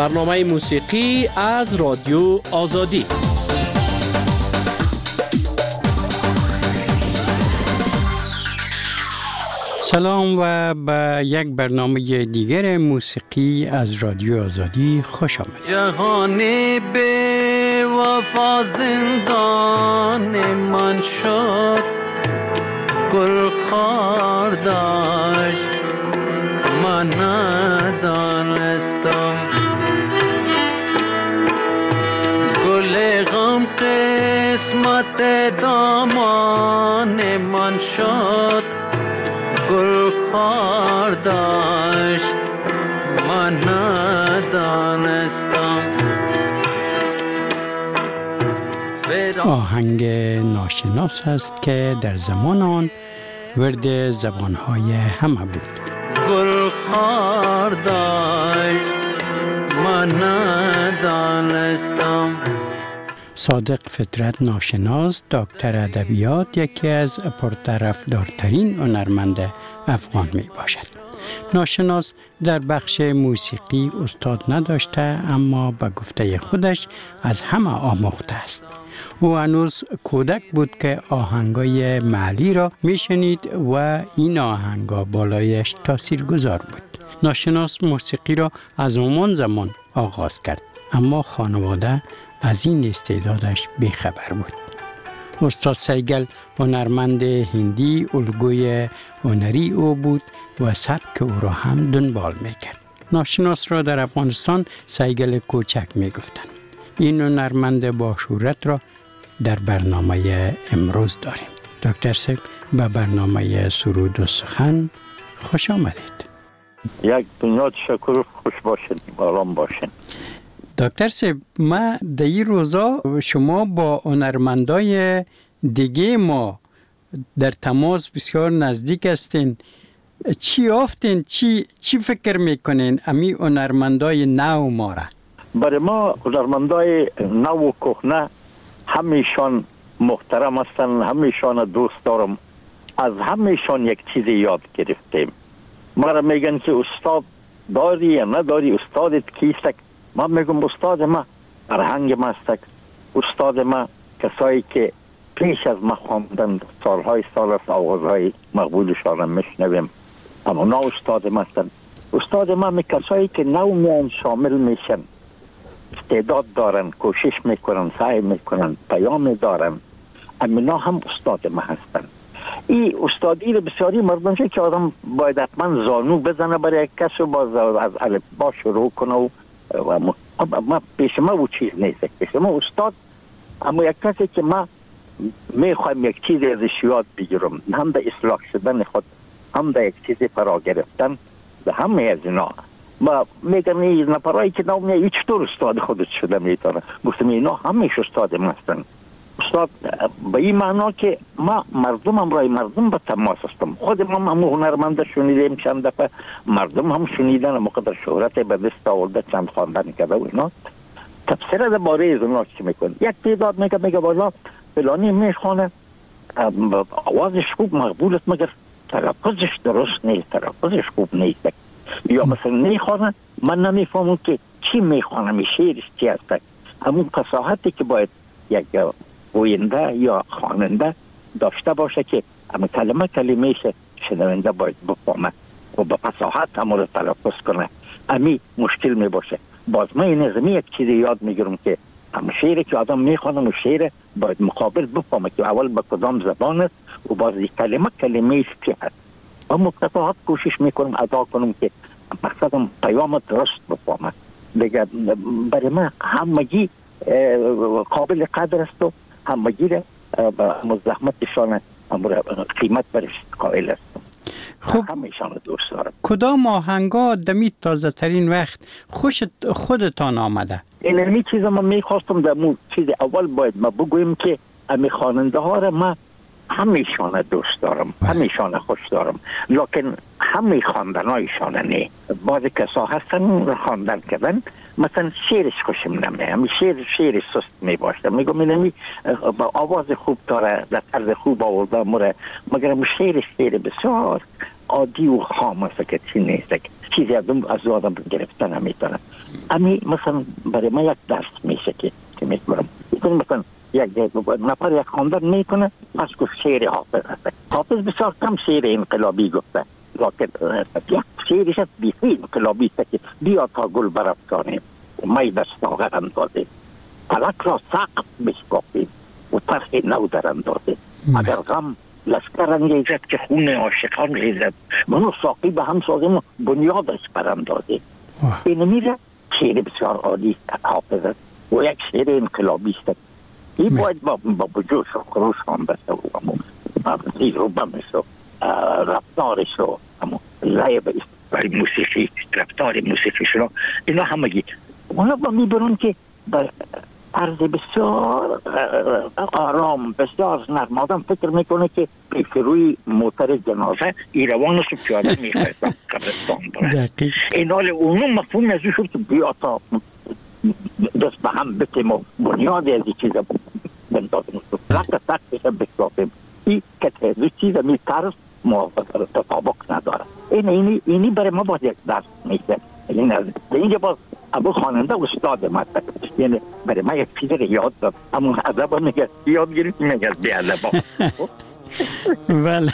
برنامه موسیقی از رادیو آزادی. سلام و به یک برنامه دیگر موسیقی از رادیو آزادی خوش آمدید. جهانی به وفا زندان من شد، گل خار داشت من ندانستم، گل غم قسمت دامان من شد، گل خار داشت من ندانستم. آهنگ ناشناس است که در زمان آن ورد زبانهای همه بود. گل خار داشت من ندانستم. صادق فطرت ناشناس، دکتر ادبیات، یکی از پرطرفدارترین هنرمند افغان می باشد. ناشناس در بخش موسیقی استاد نداشته، اما به گفته خودش از همه آموخته است. او هنوز کودک بود که آهنگای محلی را میشنید و این آهنگا بالایش تاثیرگذار بود. ناشناس موسیقی را از همان زمان آغاز کرد، اما خانواده از این استعدادش بیخبر بود. استاد سیگل هنرمند هندی الگوی هنری او بود و سبک او را هم دنبال میکرد. ناشناس را در افغانستان سیگل کوچک میگفتند. این هنرمند با شهرت را در برنامه امروز داریم. دکتر سیب به برنامه سرود و سخن خوش آمدید. یک دنیا تشکر، خوش باشین، آرام باشین. دکتر سیب، ما در این روزا شما با هنرمندای دیگه ما در تماس بسیار نزدیک هستین. چی آفتین؟ چی فکر میکنین امی هنرمندای نو ما را؟ برای ما هنرمندای نو و کهنه همیشان محترم هستن، همیشان دوست دارم. از همیشان یک چیز یاد گرفتیم. ما را میگن که استاد داری یا نداری، استادت کیست؟ ما میگم استاد ما فرهنگ ما است. استاد ما کسایی که پیش از ما خواندن، سالهای سال است آوازهای مقبولشان میشنویم، اما نه استاد ما هستند. استاد ما می کسایی که نو میان شامل میشن، استعداد دارن، کوشش میکنن، سعی میکنن، پیام دارن، امینا هم استاد ما هستن. این استادی رو بسیاری مردم شد که آدم باید حتما زانو بزنه برای یک کس و باز از الفبا شروع کنه و ما پیش ما او چیز نیست. پیش ما استاد اما یک کسی که ما میخوایم یک چیز ازش یاد بگیرم، هم در اصلاح شدن خود، هم در یک چیز فرا گرفتن، به همه از اینا ما میگم این نفرایی که نامیه هیچ طور استاد خودت شده میتونه. گفتم اینا همیش استاد ما هستن. استاد به این معنا که ما مردم هم رای مردم به تماس هستم. خود ما هم هنرمنده شنیدیم چند دفعه، مردم هم شنیدن، مقدر شهرت به دست آورده، چند خواندن کرده و اینا تفسیر از باره از اونا چی میکن. یک تعداد میگه والا فلانی میخوانه آوازش خوب مقبولت مگر تلفظش درست نیست، تلفظش خوب نیست. یا مثلا میخوانه من نمیفهمم که چی میخوانه، می شعرش چی هست. همون فصاحتی که باید یک گوینده یا خواننده داشته باشه که همه کلمهش شنونده باید بفهمه و به فصاحت همون رو تلفظ کنه. امی مشکل می باشه. باز من این از یک چیز یاد میگیرم که همه شعری که آدم میخوانه و شعر باید مقابل بفهمه که اول به کدام زبان است و باز کلمهش چی هست. و متفاوت کوشش میکنم ادا کنم که مقصدم پیام درست بفهمه. دیگه برای من همگی قابل قدر است و همگی را مزاحمتشان قیمت برش قائل است. خب همیشان دوست دارم. کدام آهنگا دمی تازه ترین وقت خودتان آمده؟ این چیز ما میخواستم در مون چیز اول باید ما بگویم که امی خواننده ها را ما همیشان دوست دارم، همیشان خوش دارم، لیکن همی خواندن هایشان نه. بعضی کسا هستن خواندن کردن، مثلا شعرش خوشم نمیاد، همی شعرش سست می باشه، میگم اینمی با آواز خوب داره، در طرز خوب آورده مره، مگر شعر بسیار عادی و خام است که چی نیست. چیزی از آدم گرفتن نمیتونه. امی مثلا برای ما یک درس میشه که میکنم مثلا یک نفر یک خواندن میکنه پس گفت شعر حافظ هست. حافظ بسیار کم شعر انقلابی گفته، لکن یک شعرش بیخی انقلابی است که بیا تا گل برافکنیم می در ساغر اندازیم، فلک را سقف بشکافیم و طرح نو در اندازیم. اگر غم لشکر انگیزد که خون عاشقان ریزد، منو ساقی به هم سازیم و بنیادش براندازیم. این میره شعر بسیار عالی حافظ است و یک شعر انقلابی است. این باید با بجوش و خروش هم بسته و زیر و بمش و رفتارش و لعب موسیقی، رفتار موسیقی شما اینا همگی اونا با میبرون که طرز بسیار آرام بسیار نرم آدم فکر میکنه که پیش روی موتر جنازه ایروانش رو پیاده میخواید قبرستان بره. این حال اونو مفهوم از شد که بیا تا دست به هم بتیم و بنیادی از این چیز بندازیم لکه سختش بشکافیم. این که دو چیز می طرز موافقه تطابق نداره. اینی برای ما باید یک درس میشه. اینجا باز ابو خواننده استاد مطلب، یعنی برای ما یک چیز رو یاد داد، اما ادب میگه یاد گرفت میگه بی ادب. بله.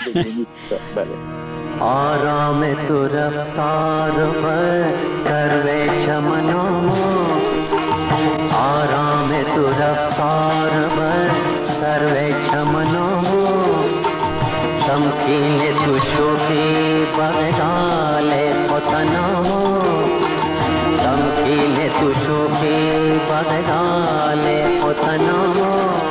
آرام تو رفتار و سرو چمنو، آرام تو رفتار و سرو چمنو، تمکین تو شوخی بغدال خطنو، تمکین تو شوخی بغدال خطنو.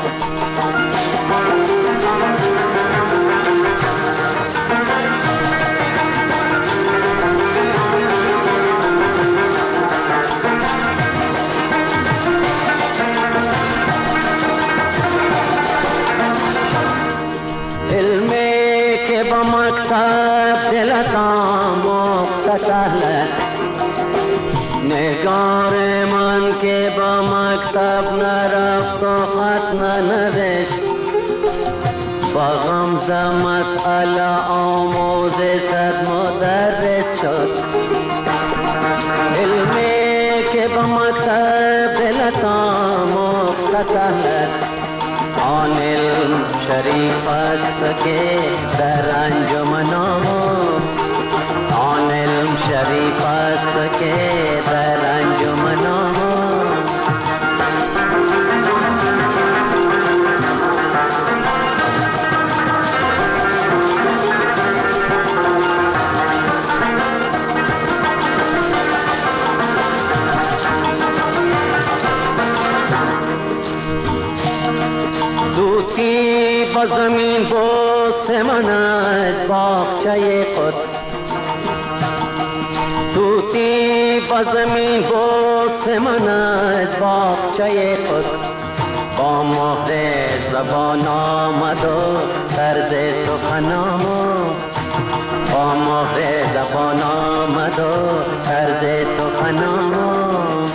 نگار من که با مکتب نرفت و خط ننوشت، با غمزه مسئله آموز صد مدرس شد. علمی که با مکتب دلت آموخت است، آن علم شریف است که در انجمن آموخت، آن علم شریف است که در انجمن آموخت. دوتی با زمین بوسه من از باغچه قدس، توتی با زمین بوسه من از باغچه قدس، با مهر زبان آمد و طرز سخن آمد، با مهر زبان آمد و طرز سخن آمد.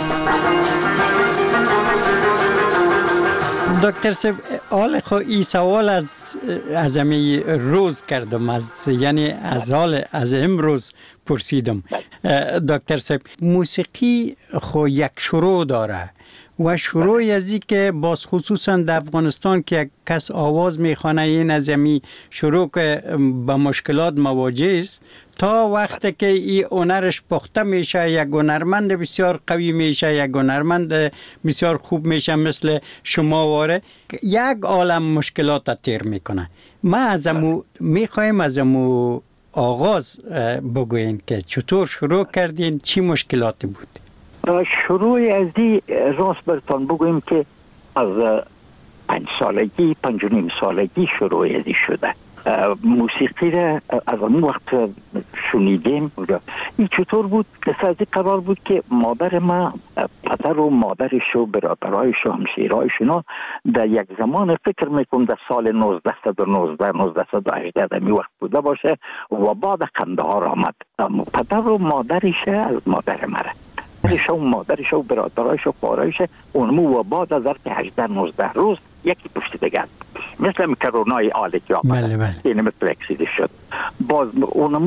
دکتر صاحب حال خو این سوال از امی روز کردم، یعنی از حال از امروز پرسیدم. دکتر صاحب موسیقی خو یک شروع داره و شروع از این که باز خصوصا در افغانستان که یک کس آواز میخوانه این از امی شروع که با مشکلات مواجه است تا وقتی که این هنرش پخته میشه یک هنرمند بسیار قوی میشه، یک هنرمند بسیار خوب میشه مثل شما واره یک عالم مشکلات تیر میکنه. ما از امو میخوایم از امو آغاز بگوین که چطور شروع کردین، چی مشکلاتی بود؟ شروع از این راست برتان بگویم که از 5 سالگی 5.5 سالگی شروع از این شده. موسیقی را از اون وقت شنیدیم. این چطور بود؟ قصه از این قرار بود که مادر ما، پدر و مادرش و برادرایش و همسایه‌هایش اینا در یک زمان فکر میکنم در سال 1919 1918 می وقت بوده باشه و بعد قندهار آمد. پدر و مادرش از مادر مره مادرش و برادرایش و خواهرایش اونمو و بعد از 18 19 روز یکی پشت دیگر مثل کرونای آلی که آمده، بله. این مثل اکسیدی شد. باز اونمو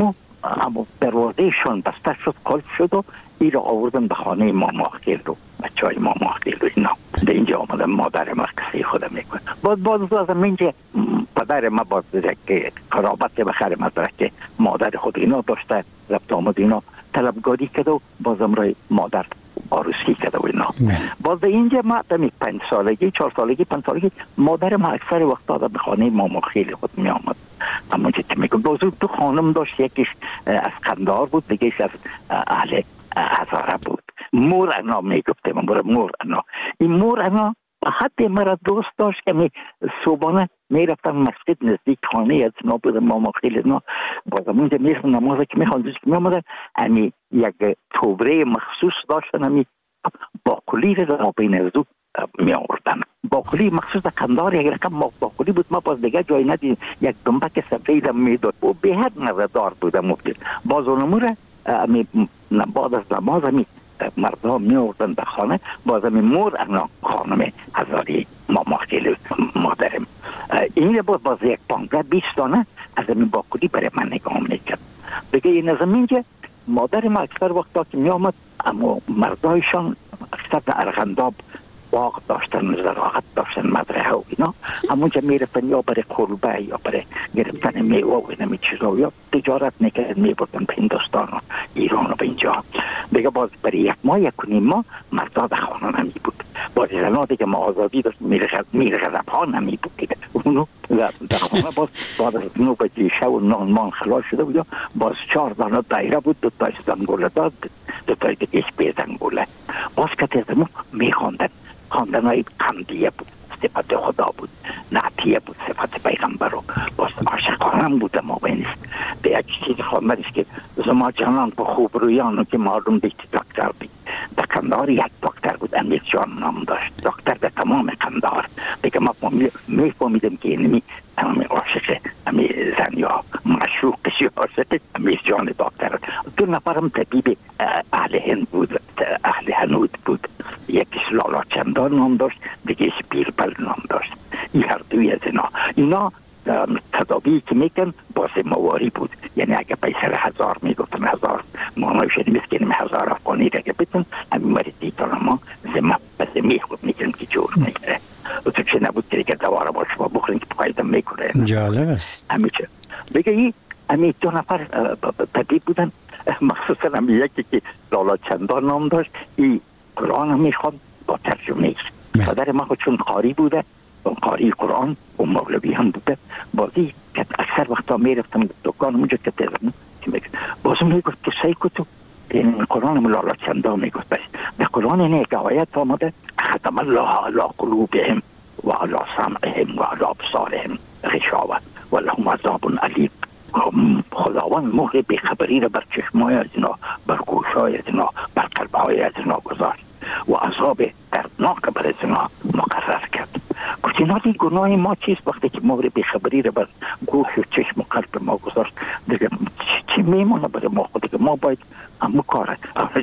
اما دروازهشان بسته شد، قلب شد و این را آوردن به خانه ماما خیل رو، بچه های ماما خیل رو. اینا به اینجا آمدن، مادر ما قصه خودم میکنه. باز از اینجا پدر ما باز که قرابت بخیر مدرک مادر خود اینا داشته، رفت آمد اینا طلبگاری کرده و بازم رای مادر آروسی کرده و اینا. باز اینجا ما دمی 5 سالگی 4 سالگی 5 سالگی مادر ما اکثر وقت داده به خانه ماما خیلی خود می آمد. اما چه میگم باز دو خانم داشت، یکیش از قندهار بود، دیگهش از اهل هزاره بود. مور انا میگفتم، مور انا. این مور انا حتی مرا دوست داشت که می صبحانه میرفتن مسجد نزدیک خانه از اینا بود ماما خیلی اینا. بازم اونجا میرفتن نماز که میخواندن که میامدن، امی یک توبره مخصوص داشتن، امی باقلی را ما بین از دو می آوردن. باقلی مخصوص قندهار یک رقم باقلی بود، ما باز دیگه جای ندید، یک دنبک سفید میداد و به حد مزه‌دار بود. باز اونمو را بعد از نماز امی مردم می آوردن به خانه. باز امی مور انا خانم هزاری ماما خیلی مادرم این باز یک 15-20 دانه از امی باقلی برای من نگاه میکرد. دیگه این از اینجا مادر ما اکثر وقتا که می آمد، اما مردایشان اکثر در ارغنداب باغ داشتن، زراعت داشتن، مزرعه و اینا. همونجا میرفتن یا برای قربه یا برای گرفتن میوه و اینمی چیزا، یا تجارت میکردن میبردن به هندوستان و ایران و به اینجا. دیگه باز برای 1 ماه 1.5 ماه مردا در خانه نمی بود. باز زنا دیگه ما آزادی داشت، میرغذب ها نمی بود دیگه. اونو در خانه باز بعد از 9 بجه شب و نان خلاص شده بود، باز 4 دانه دایره بود، 2 تا زنگوله داد، 2 تا دیگه زنگوله. باز که تزمو میخواندن، خواندنهای حمدیه بود، صفت خدا بود، نعتیه بود، صفت پیغمبر رو. باز عاشقانه بود. ما بینست به یک چیز خواندنش که زما جانان په خوب رویانو که معلوم دیگه دکتر بید. در قندهار یک دکتر بود، امیر جان نام داشت، دکتر در تمام قندهار. دیگه ما میفهمیدم که اینمی عاشق امی زن یا معشوقش یا عاشق امیر جان دکتر. 2 نفرم طبیب اهل هند بود، اهل هنود بود. یکیش لالا چندان نام داشت، دیگهش بیربل نام داشت. این هر دوی از اینا تدابی که میکن باز مواری بود. یعنی اگه پیسر 1000 میگفتن 1000 مانایش نیست که 1000 افغانی را که بتون همین مریضی تا ما زمی خود میکنم که جور میگره. و تو چه نبود که دواره با شما بخورین که پایدم میکنه. جالب است. همیشه بگه این 2 نفر طبیب بودن، مخصوصا همی یکی که لالا چندان نام داشت، این قرآن هم میخواد با ترجمه ایست. پدر ما خود چون قاری بوده، قاری قرآن و مولوی هم بوده، بازی که اکثر وقتا میرفتم دکان اونجا که تزمون بازم میگفت که سیکو تو این قرآن مولانا چندان میگفت. بس در قرآن این یک آیت آمده ختم الله علی قلوبهم و علی سمعهم و علی ابصارهم غشاوه و لهم عذاب علیم. خداوند مهر بیخبری را بر چشمای از اینا، بر گوشای از اینا، بر قلبهای از اینا گذاشت و عذاب دردناک بر از اینا مقرر کرد. گفت اینا دی گناه ما چیست وقتی که مهر بیخبری را بر گوش و چشم و قلب ما گذاشت؟ دیگه چی میمونه برای ما خود که ما باید همه کاره.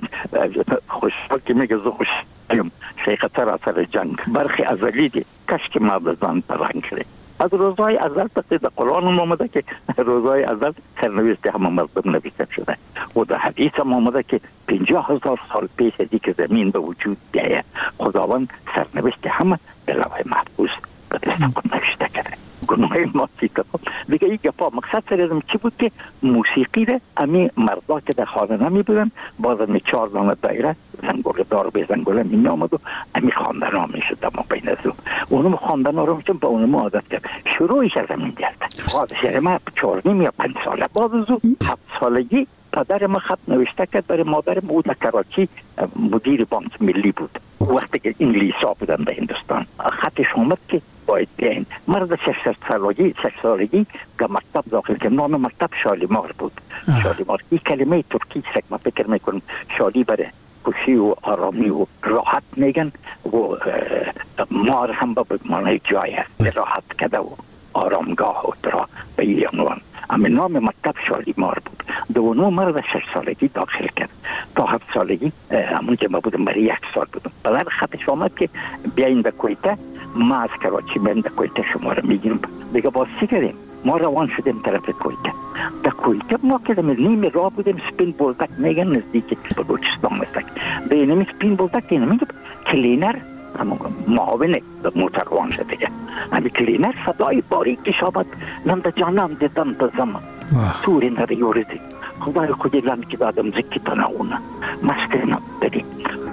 خوشحال که میگه زو خوشحالیم شیخ سراسر جنگ برخی ازلی دی کش که ما بزن پرنگ کرده. از روزهای ازل پس در قرآن آمده که روزهای ازل سرنوشت همه مردم نوشته شده و در حدیث هم آمده که 50,000 سال پیش از که زمین به وجود بیاید خداوند سرنوشت همه به لوح محفوظ به دست خود نوشته کرده. گناه ما چیست دیگه این گپا مقصد سرزم چی بود که موسیقی را امی مردا که در خانه نمی بودن باز امی 4 دانه دایره زنگوله دار به زنگوله می آمد و امی خواندن ها می شد ما بین از اونم خواندن ها رو میشون با اونم عادت کرد. شروعش از همین گرد خواهد ما 4 یا 5 ساله باز از 7 سالگی پدر ما خط نوشته کرد برای مادرم. او در کراچی مدیر بانک ملی بود وقتی که انگلیسا بودن به هندوستان. خطش آمد که باید بیاین. مرد 6 سالگی که مکتب داخل که نام مکتب شالیمار بود. شالیمار این کلمه ترکی است ما فکر میکنم شالی برای خوشی و آرامی و راحت میگن و مار هم به معنی جای است راحت کده و آرامگاه و درا به این عنوان. اما نام مکتب شالیمار بود. دوانو مرد 6 سالگی داخل کرد تا 7 سالگی همون که ما بودم برای 1 سال بودم. بعد خطش آمد که بیاین به کویته. ما از کراچی بیم به کویته شما رو میگیرم. دیگه باز چی کردیم؟ ما روان شدیم طرف کویته. در کویته ما که نیم راه بودیم سپین بولدک میگن نزدیک بلوچستان مستک به اینمی سپین بولدک اینمی کلینر معاون موتروان شده دیگه همی کلینر صدای باریکی شابد لنده جانم دیدم در زمان توری نره یوردی خدای خودی لنده که دادم زکی تناونه مستینا بدی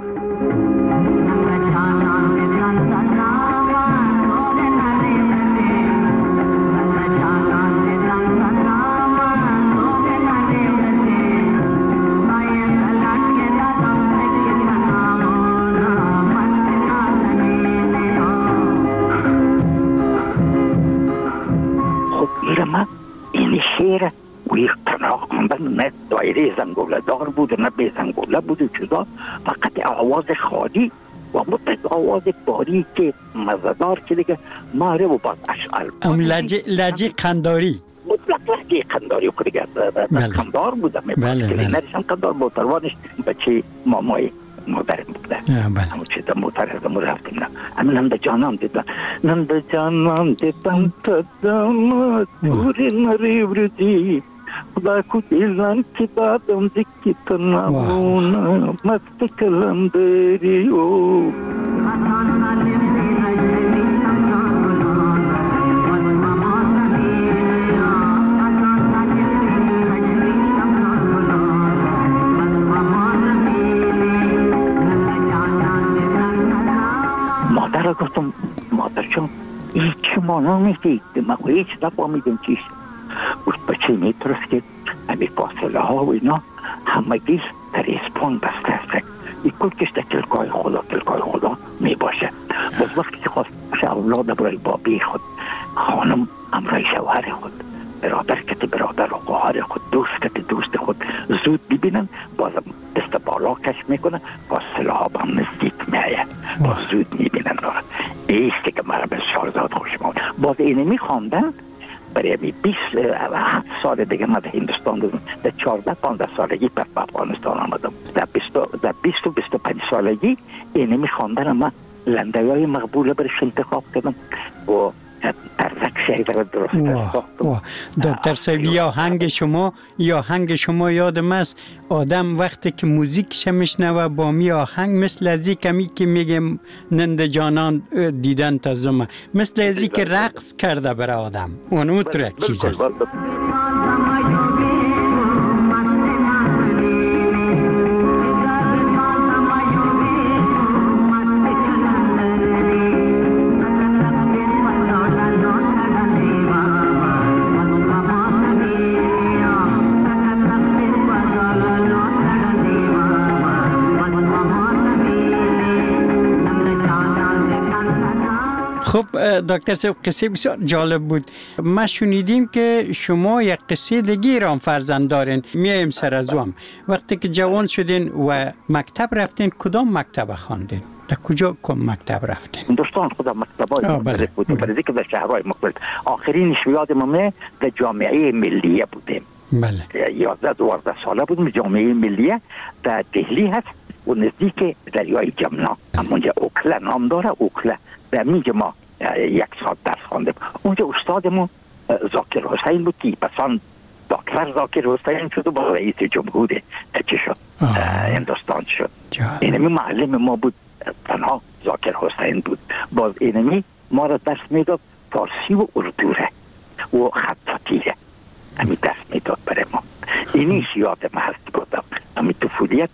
این شعر وی تنها خواندن نه دایره زنگوله دار بود نه به زنگوله بود چیزا فقط آواز خالی و مطلق آواز باریک مزدار که دیگه ماره و باز اشعال لجه قنداری مطلق لجه قنداری که دیگه قندار بودم نریشم قندار موتروانش بچه مامای مادرم بوده همون چه در موتر هستم و رفتیم نه همین نمده جانم دیدم نمده جانم دیدم تا داماد دوری نری وردی خدا کدیلن که دادم زکی تا نمونه مست کلم داری مادر گفتم مادر چون این چه مانا میگه ما هیچ نفهمیدم چیست گفت بچه میترست که همی فاصله ها و اینا همگی در اسپان بسته است این کل کش در تلقای خدا می باشه باز وقتی که خواست اولاد برای بابی خود خانم امرای شوهر خود برادر کتی برادر و خواهر خود دوست کتی دوست خود زود ببینن بازم دست بالا کش میکنن فاصله ها با هم نزدیک میایه باز زود میبینن دارن ایستی که مرا به شارزاد خوشم آمد باز اینه میخواندن برای 27 سال دیگه من در هندوستان بودم در 14-15 سالگی پر افغانستان آمدم در 20-25 سالگی اینه میخواندن من لنده های مقبوله برش انتخاب کردم و ترزک شهر درست دکتر صاحب یا هنگ شما یادم است آدم وقتی که موزیک میشنوه با می آهنگ مثل ازی کمی که میگم ننده جانان دیدن تا زمان مثل ازی که رقص کرده برای آدم اون طور یک چیز است خب دکتر صاحب قصه بسیار جالب بود ما شنیدیم که شما یک قصه دیگه را فرزند دارین میایم سر از وام وقتی که جوان شدین و مکتب رفتین کدام مکتب خواندین در کجا مکتب رفتین هندوستان خودم مکتبای مختلف بود برای که در شهرهای مختلف آخرینش یادمه در جامعه ملیه بودیم بله 11-12 ساله بودیم جامعه ملیه در دهلی هست و نزدیک دریای جمنا همونجا اوکلا نام داره اوکلا در اینجا ما 1 سال درس خواندیم اونجا استادمون ذاکر حسین بود که پسان دکتر ذاکر حسین شد و با رئیس جمهور چه شد هندوستان شد اینمی معلم ما بود تنها ذاکر حسین بود باز اینمی ما را درس میداد فارسی و اردو و خطاطیه همی درس میداد برای ما اینیش یاد ما هست بودم همی طفولیت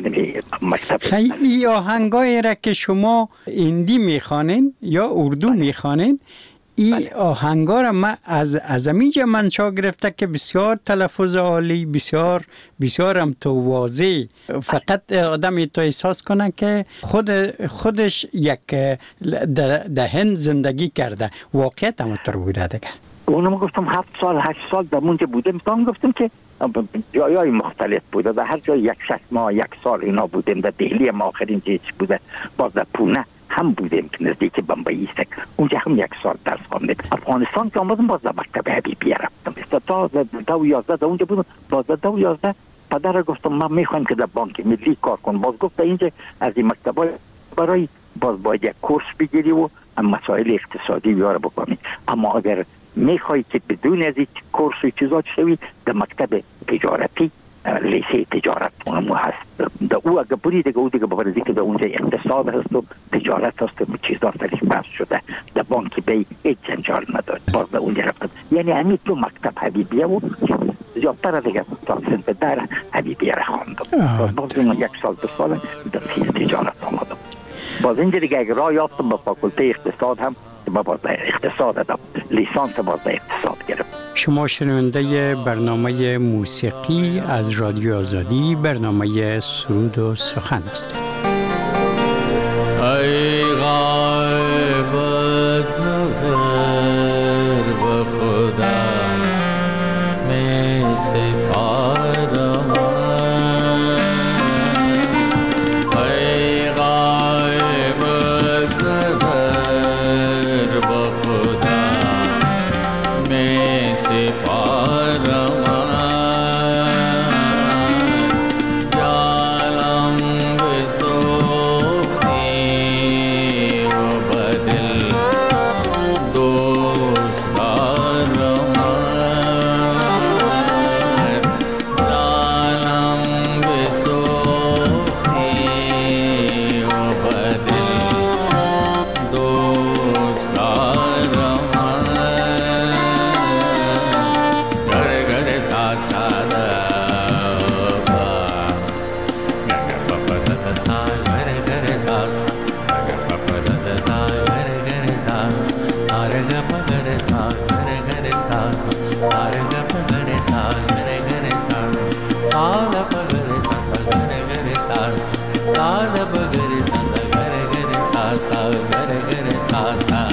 خیلی آهنگایی را که شما هندی میخوانین یا اردو میخوانین این آهنگا را من از امیجا منشا گرفته که بسیار تلفظ عالی بسیار هم تو واضح فقط آدم تو احساس کنه که خودش یک در هند زندگی کرده واقعیت هم طور بوده دیگه اونم گفتم 7 سال 8 سال در اونجا بودم تا گفتم که جایای مختلف بوده در هر جای 6 ماه 1 سال اینا بودیم در دهلی ما آخرین چیز بوده باز در پونه هم بودیم که نزدیک بمبئی است اونجا هم 1 سال درس خواندیم افغانستان که آمدم باز در مکتب حبیبیه رفتم تا 2011 اونجا بودم باز 2011 پدر گفتم من میخوام که در بانک ملی کار کنم باز گفت اینجا از این مکتبای برای باز باید یک کورس بگیری و مسائل اقتصادی بیاره بکنی اما اگر میخوای که بدون از این کورس و چیزات شوی در مکتب تجارتی، لیسه تجارت اونمو هست. در او اگه بری دیگه او دیگه بفرضی که در اونجا اقتصاد هست و تجارت هست و چیزات درش بحث شده، در بانکی بی هیچ جنجال نداره. باز در اونجا رفتم، یعنی همین تو مکتب حبیبیه و زیادتر دیگه تا سنف در حبیبیه را خواندم. باز من 1 سال 2 سال در فیز تجارت آمدم. باز اینجا دیگه اگه راه یافتم به فاکولته اقتصاد هم باز اقتصاد دادم، لیسانس باز اقتصاد گرفتم. شما شنونده برنامه موسیقی از رادیو آزادی، برنامه سرود و سخن هستید. ای غایب از نظر به خدا می سپارم، ای غایب از نظر به خدا می سپارم، جانم بسوختی و بدل دوست دارم، جانم بسوختی و بدل دوست دارم، گر گر سا سا دا با گر پا دا سا گر گر سا سا گر پا دا سا گر گر سا آر گ پا گر سا گر گر سا آر گ پا گر سا گر گر سا آل پا گر سا گر گر سا آل پا گر سا گر گر سا گر گر سا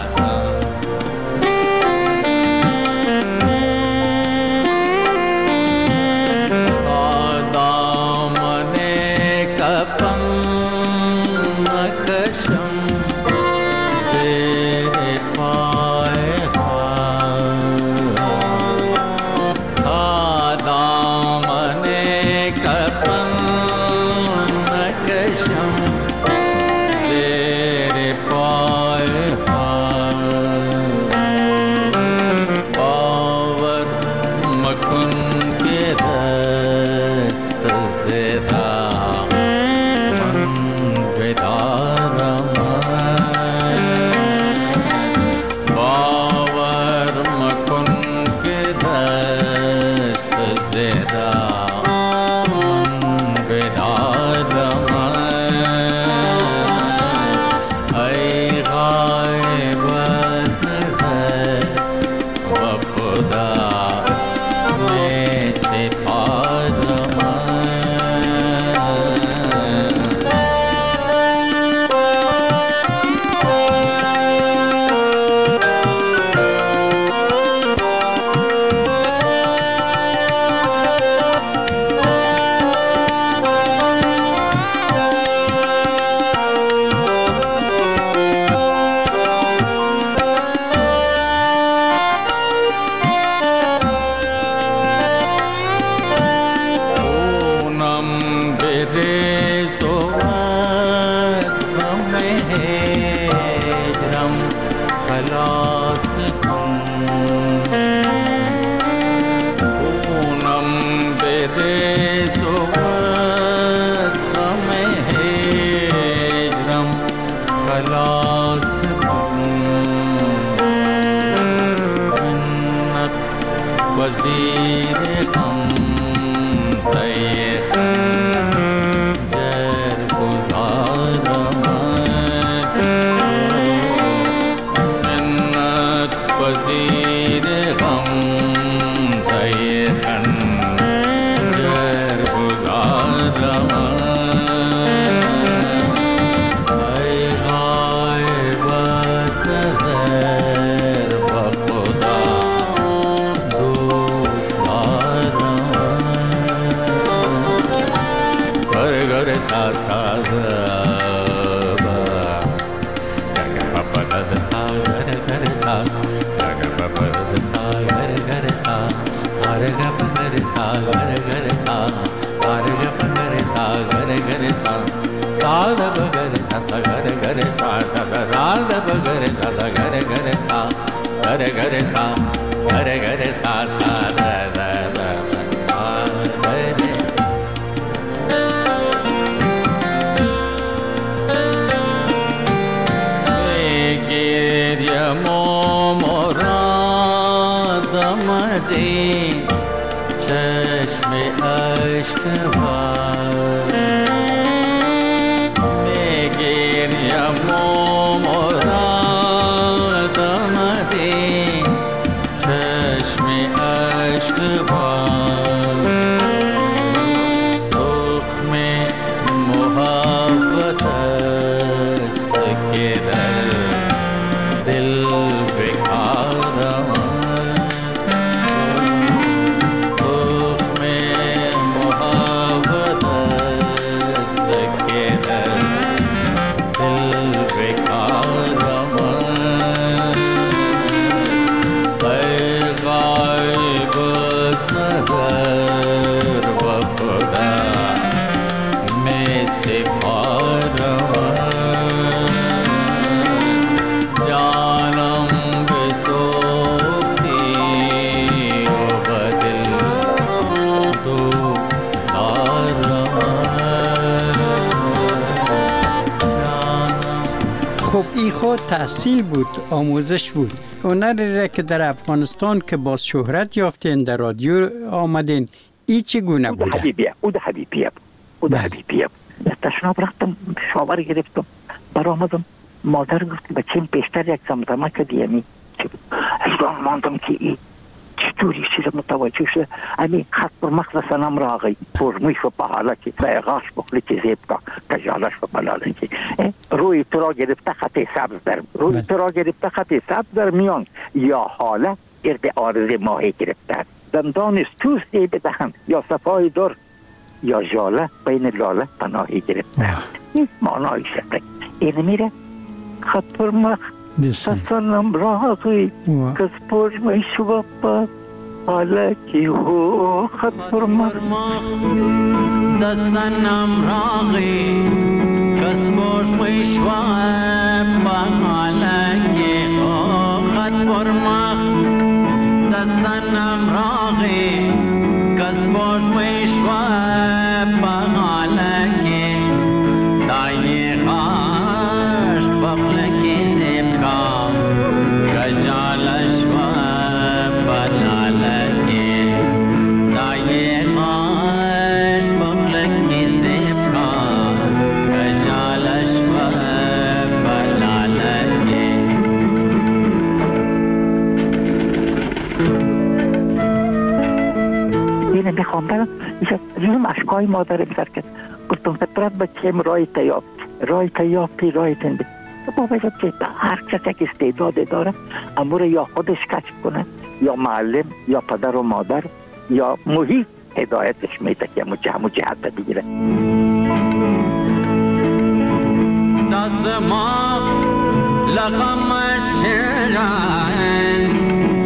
gare gare sa sa da da da sa gare geriye moradam azin چشم عشق var میگیریم مرادم از این چشم عشق var تخم محبت است که در دل بکارم خب این خود تحصیل بود، آموزش بود. هنری را که در افغانستان که باز شهرت یافتین در رادیو آمدین، ای چگونه بوده؟ او ده حبیبیه تشناب رفتم شاور گرفتم برآمدم مادر گفت بچیم پیشتر یک زمزمه که دیمی حیران ماندم که ای چطوری چیز متوجه شده امی خط پر مخص سنم راغی فرمیش و پاhala که بیغاش بخلی که زیب که کجالش و بلاله که روی تو را گرفته خط سبز در میان یا حاله گرد آرز ماهی گرفته دندان توستی بدهن یا صفای در یا جاله بین لاله پناهی گرفته این معنای شده این میره خط پر مخ سنم راغی کس پرمش و پا حالا که هو خط پر مخ دستنم راغی کس پرمش و پا حالا که هو خط پر مخ دستنم راغی کس پرمش و پا حالا که دایی خاش بخلکی زیبکا کجالش و بلالکی دایی خاش بخلکی زیبکا کجالش و بلالکی اینه میخوام برم زیرم اشکای مادرم سر کرد گفتم فطرت بچیم رای تیافتی رای تنده بابا که هر کس یک استعداد داره امور یا خودش کشف کنه یا معلم یا پدر و مادر یا محیط هدایتش میده که همو جهت بگیره دزما لغم شیران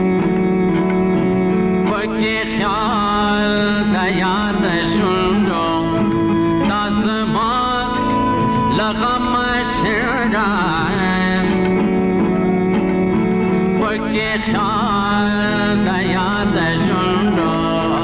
وکی خیال دیادشون رو دزما لغم شیران وکی خیال دیادشون رو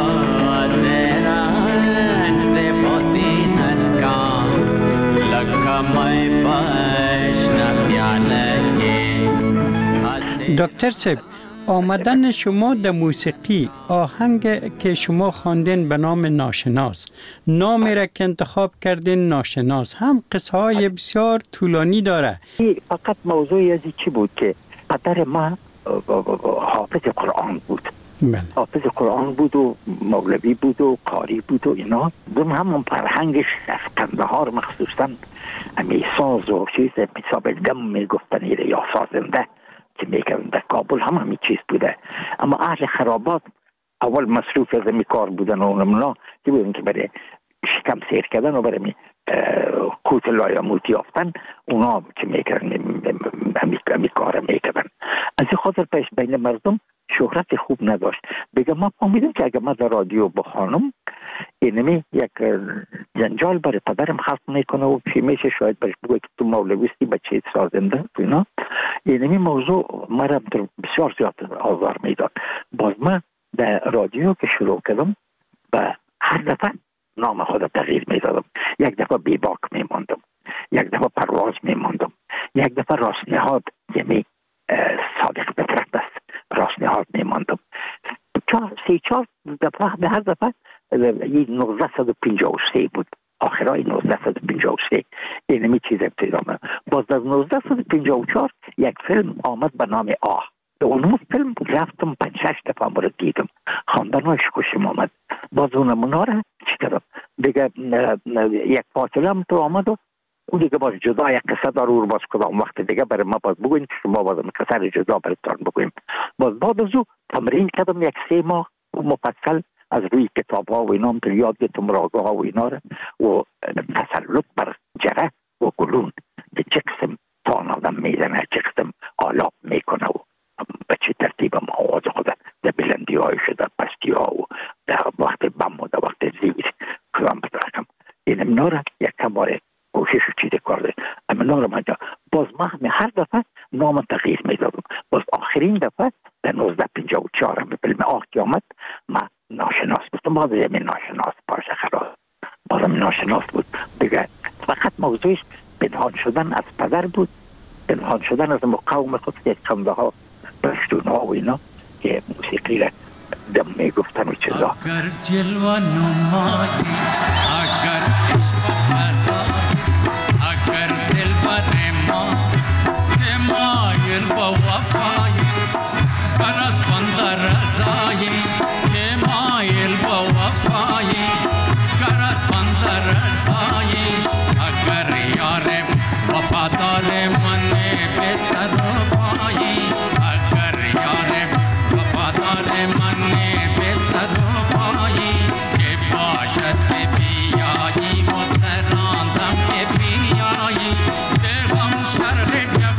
زیران سپاسینت کام لکمای باش نپیالکی دکتر صاحب، آمدن شما در موسیقی، آهنگ که شما خواندین به نام ناشناس، نامی را که انتخاب کردین ناشناس، هم قصه های بسیار طولانی داره. فقط موضوعی از چی بود که پدر ما حافظ قرآن بود. حافظ قرآن بود و مولوی بود و قاری بود و اینا. دم همون فرهنگش از کندهار مخصوصا امی ساز و چیز حساب دم میگفتن یا سازنده که میگن در کابل هم همین چیز بوده. اما اهل خرابات اول مصروف از امی کار بودن و اونمنا که بودن که برای شکم سیر کردن و برای قوت لایموت یافتن اونا که میگن امی کار میکردن. از این خاطر پیش بین مردم شهرت خوب نداشت. بگم ما فهمیدم که اگر ما در رادیو بخوانم اینمی یک جنجال برای پدرم خلق میکنه و میشه شاید برش بگوی که تو مولویستی بچه سازنده تو اینا. اینمی موضوع مرا بسیار زیاد آزار میداد. باز من در رادیو که شروع کردم و هر دفعه نام خود تغییر میدادم. یک دفعه بیباک میماندم، یک دفعه پرواز میماندم، یک دفعه راست نهاد، یعنی صادق فطرت است، راست نهاد میماندم. 3-4 دفعه، به هر دفعه 1953 بود، آخرای 1953 اینمی چیز ابتدا من. باز در 1954 یک فیلم آمد به نام آه. اون فیلم رفتم 5-6 دفعه برای دیدم، خواندنش خوشم آمد. باز اون مناره چی کردم دیگه، یک فاصله هم تو آمد و اون دیگه باز جدا یک قصه داره، او باز کدام وقت دیگه برای ما باز بگوین که شما باز قصه جدا براتون بگویم. باز بعد از او تمرین کردم 1-3 ماه مفصل از روی کتاب ها و اینا، هم یاد گرفتم راگه ها و اینا رو، و تسلط بر جره و گلون که چه قسم تان آدم میزنه، چه قسم آلاب میکنه و به چه ترتیب هم آواز خود در بلندی های شده، پستی ها و در وقت بم و در وقت زیر کلام بترکم. این امنا را یک کم باره کوشش و چیز کرده. امنا را من باز من هر دفعه نام تغییر میدادم. باز آخرین دفعه در 1954 به فیلم آه که آمد من ناشناس بودم. باز یمی ناشناس باشه خلاص، بازم ناشناس بود دیگه. فقط موضوعش پنهان شدن از پدر بود، پنهان شدن از قوم خود که خنده ها پشتون ها و اینا که موسیقی را دم میگفتن و چیزا. اگر جلوه نمایی، اگر عشق بزار، اگر دل بر ما که مایل با وفایی، بر از بند رضایی که مایل با وفایی، گر از بند رضایی، اگر یار وفادار من به سر و پایی، اگر یار وفادار من به سر و پایی، که باشد که بیایی متراندم که بیایی، دلم شرح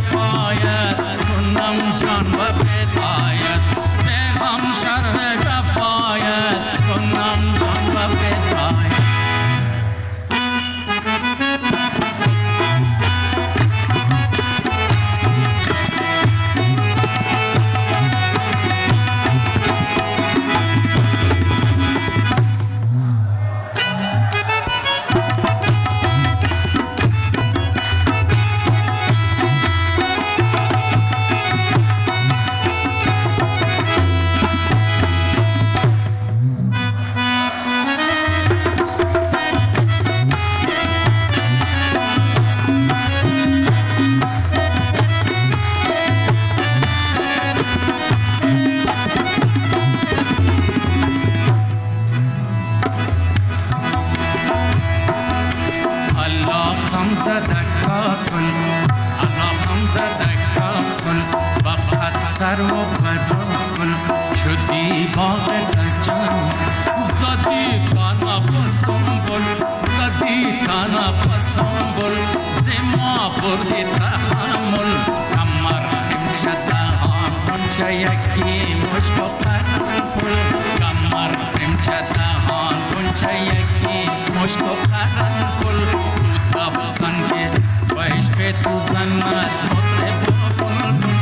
کفایت کنم جان و فدایت، دلم شرح کفایت کنم جان و فدایت. سر و برکن شدی باغ دلجان، زدی تانا بسنبل، زدی تانا بسنبل، زما بردی تحمل، کمر خمشه دهان کنچه یکی مشک و قرنفل، کمر خمشه دهان کنچه یکی مشک و قرنفل، تو دفزن که و عشق تو زند مطرب و بلبل،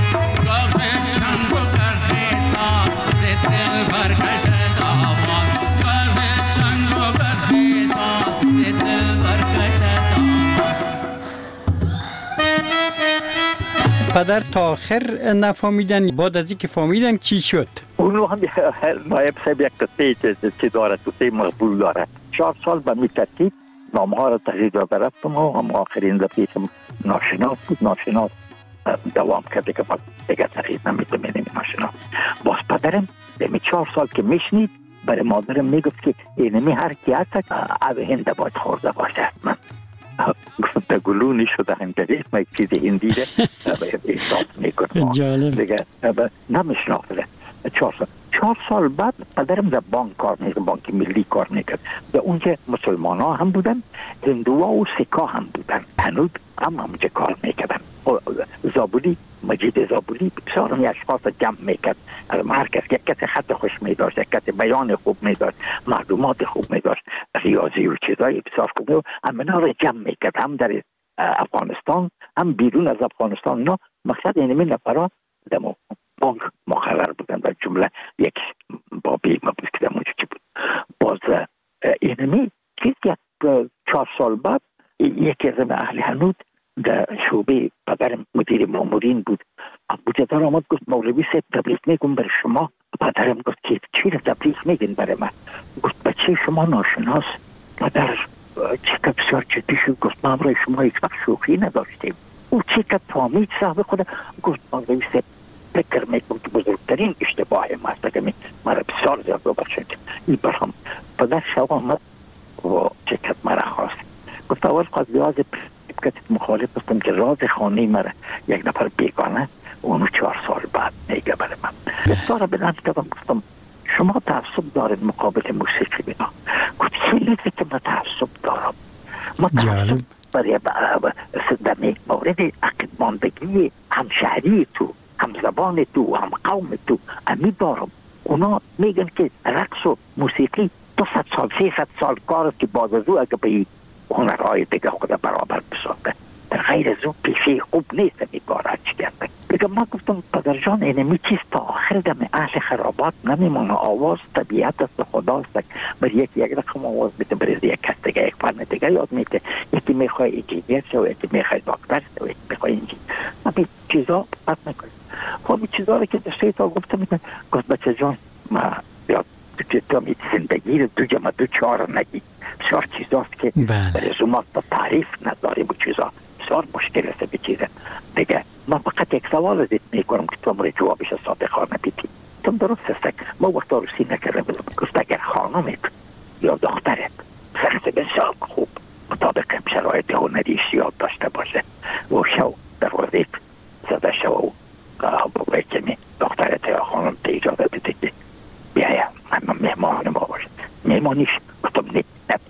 پدر تا آخر نفهمیدن، بعد از اینکه فهمیدن چی شد؟ اونو هم نایب صاحب یک قصه چی داره، قصه مقبول داره. 4 سال به می ترتیب نامه ها را تغییر داده رفتم و هم آخرین دفعه ناشناس بود. ناشناس دوام کرده که باز دیگه تغییر نمیتونیم ناشناس. باز پدرم به 4 سال که میشنید برای مادرم میگفت که اینمی هر کی هست از هنده باید خورده باشه. من گفت گلونی شده هنگری ما یک چیز هندی ده احساس میکنم دیگه نمیشناخته. 4 سال بعد پدرم در بانک کار میکرد، بانک ملی کار میکرد. در اونجا مسلمان ها هم بودن، هندوها و سکا هم بودن، هنود هم همونجا کار میکردن. زابولی، مجید زابولی بسیار هم اشخاص جمع میکرد. هر کسی خط خوش میداشت، یک کسی بیان خوب میداشت، معلومات خوب میداشت، ریاضی و چیزای بسیار خوب میداشت. همه را جمع میکرد، هم در افغانستان هم بیرون از افغانستان. اینا مقصد اینمی نفرات بانک مقرر بودن و جمله یک بابی ما بود که در اونجا چی بود. باز اینمی چیز که 4 سال بعد یکی از اهل هنود در شعبه پدرم مدیر مامورین بود ابوجا در آمد گفت مولوی صاحب تبریک میگم برای شما. پدرم گفت که چی را تبریک میگن برای من؟ گفت بچه شما ناشناس. پدر چه بسیار جدی شد گفت ما برای شما هیچ وقت شوخی نداشتیم. او چه که فهمید صاحب خود گفت مولوی صاحب فکر میکنم که بزرگترین اشتباه ما است که مرا بسیار زیاد ببخشید. این برهم پدر شو آمد و چه که مرا خواست گفت اول خواست بیاز که مخالف هستم که راز خانه مرا یک نفر بیگانه اونو 4 سال بعد میگه برای من. بسیار بلند کردم گفتم شما تعصب دارید مقابل موسیقی بنا. گفت خیلی که من تعصب دارم. ما تعصب برای در مورد عقب ماندگی همشهری تو، هم زبان تو، هم قوم تو امی دارم. اونا میگن که رقص و موسیقی 200 سال 300 سال کار است که باز از او اگه به هنرهای دیگه خود برابر بسازه. در غیر از اون پیشه خوب نیست می کارش کرده. بگم ما گفتم پدر جان اینمی چیز تا آخر دم اهل خرابات نمیمونه. آواز طبیعت است خداست. بر یک رقم آواز بیده برای یک کس دیگه یک فن دیگه یاد میده. یکی میخواه انجینیر شو، یکی میخواه دکتر شو، یکی میخواه انجینیر. همین چیزا پس میکنه. خب چیزا رو که در 3 تا گفتم میکنه. گفت بچه جان ما یاد تو می زندگی رو دو جمع 2 4 نگی. بسیار چیزاست که برای زمان تا تعریف نداریم و چیزا بسیار مشکل است به چیزه دیگه. من فقط یک سوال ازت میکنم که تو امروز جوابش صادقانه بیدی. تو درست است ما وقت روسی نکرده بودم. گفت اگر خانمت یا دخترت شخص بسیار خوب مطابق شرایط هنری یاد داشته باشه و شو در وظیف زده شو و بگوی که دخترت یا خانم تا اجازه بده که بیایم من مهمان ما باشه. مهمانیش گفتم نه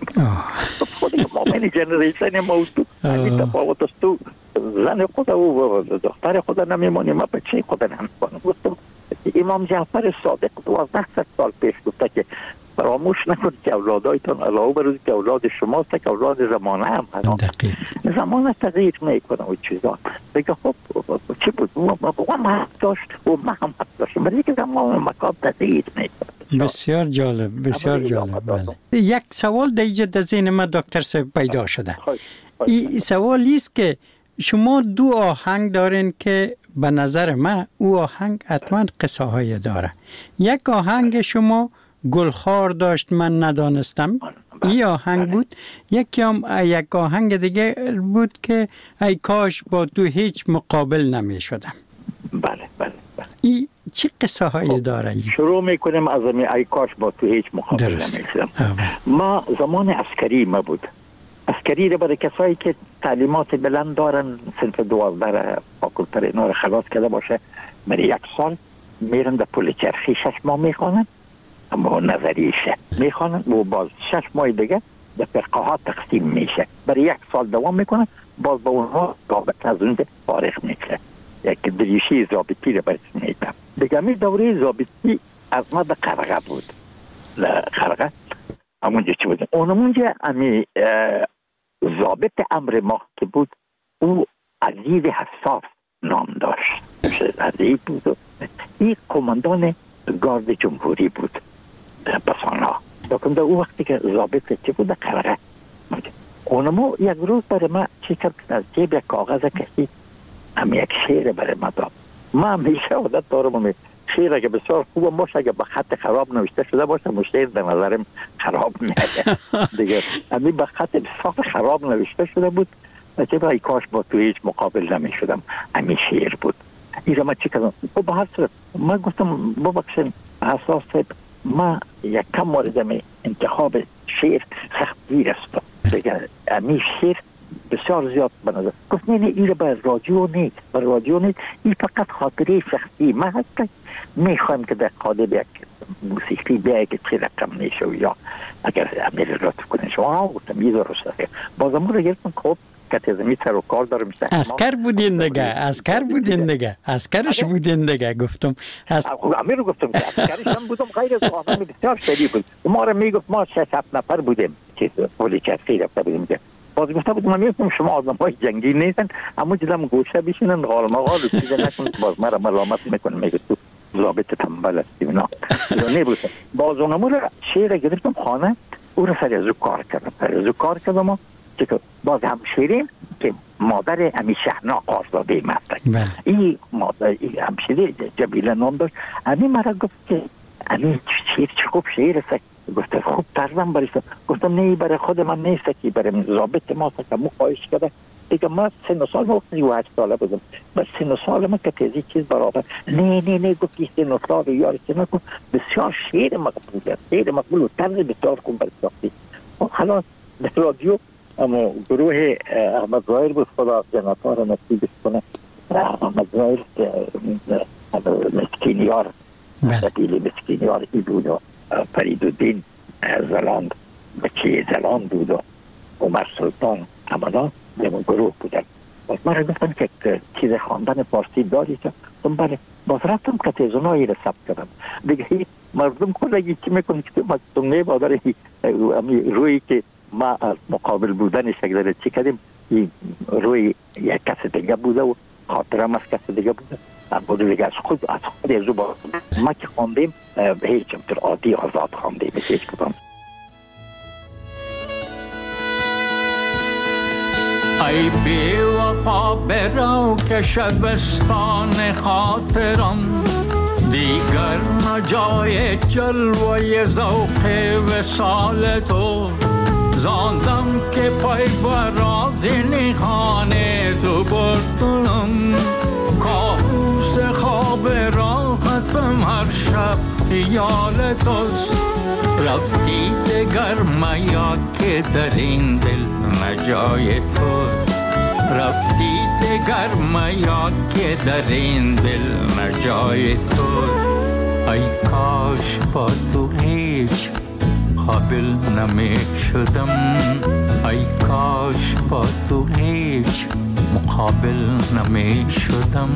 خودی مؤمن جنریشن موضوع این تفاوت است. تو زن خود و دختر خود نمیمانی ما بچه خود نمیمانم. گفتم امام جعفر صادق 1200 سال پیش گفته که فراموش نکنید که اولادایتان علاوه بر که اولاد شماست که اولاد زمانه هم هست. زمانه تغییر میکنه و چیزا. بگه خب چی بود؟ ما هم داشت و ما هم داشت. برای که زمان مکان تغییر میکنه. بسیار جالب، بسیار جالب. بله. یک سوال در اینجا ذهن ما دکتر صاحب پیدا شده. این سوالی است که شما 2 آهنگ دارین که به نظر من او آهنگ حتما قصه های داره. یک آهنگ شما گلخوار داشت من ندانستم، این آهنگ بود. یک آهنگ دیگه بود که ای کاش با تو هیچ مقابل نمی شدم. بله. این چه قصه هایی داره؟ شروع میکنیم از ای کاش با تو هیچ مقابل نمی شدم. ما زمان عسکری ما بود. عسکری برای کسایی که تعلیمات بلند دارن صنف 12 فاکولتر اینا رو خلاص کرده باشه برای 1 سال میرن در پل چرخی 6 ماه میخوانن اما نظریشه میخوانن و باز 6 ماه دیگه در فرقه ها تقسیم میشه. برای 1 سال دوام میکنن باز با اونها ضابط از اون فارغ میشه. یک دریشی ضابطی رو برش میدم. دیگه می دوره ضابطی از ما در قرقه بود. قرقه همونجا چی بود؟ اونمونجا امی ضابط امر ما که بود او عزیز حساس نام داشت. عزیز بود. این کماندان گارد جمهوری بود بسانا. دکتر او وقتی که ضابط چی بود قرقه اونمو یک روز برای ما چی کرد از جیب یک کاغذ کشید هم یک شعر برای ما داد. ما همیشه عادت دارم شعر که بسیار خوب باشه اگه با خط خراب نوشته شده باشه مشتر در نظرم خراب میاد دیگه. همین با خط بسیار خراب نوشته شده بود و چه ای کاش با تو هیچ مقابل نمی شدم. همین شعر بود. این ما چی کردم؟ خب به هر صورت ما گفتم ببخشید اساس ما یک کم مورد انتخاب شعر سخت گیر است دیگه. همین شعر بسیار زیاد بنظر گفت نه این بر رادیو نیست، بر رادیو نیست. این فقط خاطره شخصی ما هست. میخوایم که در قالب یک موسیقی بیایی که چه رقم نیشه یا اگر امیر لطف کنه شما گفتم یه درست است. بازم رو گرفتم خب که از سر و کار دارم اسکر بودین دیگه اسکرش بودین دیگه. گفتم امیر رو گفتم که اسکرش هم بودم. غیر از آدم بسیار شدید بود. ما رو میگفت ما 6-7 نفر بودیم که پلیس چرخی رفته بودیم که باز گفته بود من میگم شما آدم‌های جنگی نیستن، اما دیدم گوشه بشینن غالمغال چیز نکن، باز مرا ملامت میکنه میگه تو ضابط تنبل هستی اینا. نبود. باز اونم رو شعر گرفتم خانه، او رو سر از کار کردم که باز هم شیرین که مادر امی شهنا قاصدی مستک این مادر این همشیره جبیله نام داشت. امی مرا گفت که امی شیر چه خوب شعر است. گفته خوب طرزم بریستم. گفتم نه برای خود من نیست که برای ضابط ما سکمو خواهش کرده دیگه. ما 3 سال ما 38 ساله بودم، بس 3 سال ما که تیزی چیز برابر نه گفتی 3 سال یار چه نکن. بسیار شعر مقبول و طرز بسیار خوب برساختی. حالا در رادیو اما گروه احمد ظاهر بود، خدا جنت‌ها را نصیبش کنه. احمد ظاهر مسکینیار دبیل مسکینیار ای بود و فریدالدین زلاند بچه زلاند بود و عمر سلطان همانا در گروه بودن. من را گفتم که چیز خواندن فارسی داری که بله باز رفتم که تیزونایی را ثبت کردم دیگه. مردم کلگی چی میکنی که تو نبادر روی که ما مقابل بودنش اگر چی کردیم روی یک کس دیگه بوده و خاطرم از کس دیگه بوده بوده دیگه از خود ازو با ما که خواندیم هیچ همتر عادی آزاد خواندیم هیچ کدام. ای بی وفا برو که شبستان خاطرم دیگر نجای جلوه ذوق وصال تو زاندم که پای براز نخان تو بردم کابوس خواب راحتم هر شب خیال توست رفتی دگر میاد که در این دل نجای توست رفتی دگر میاد که در این دل نجای توست. ای کاش با تو هیچ قابل نمی شدم ای کاش با تو هیچ مقابل نمی شدم.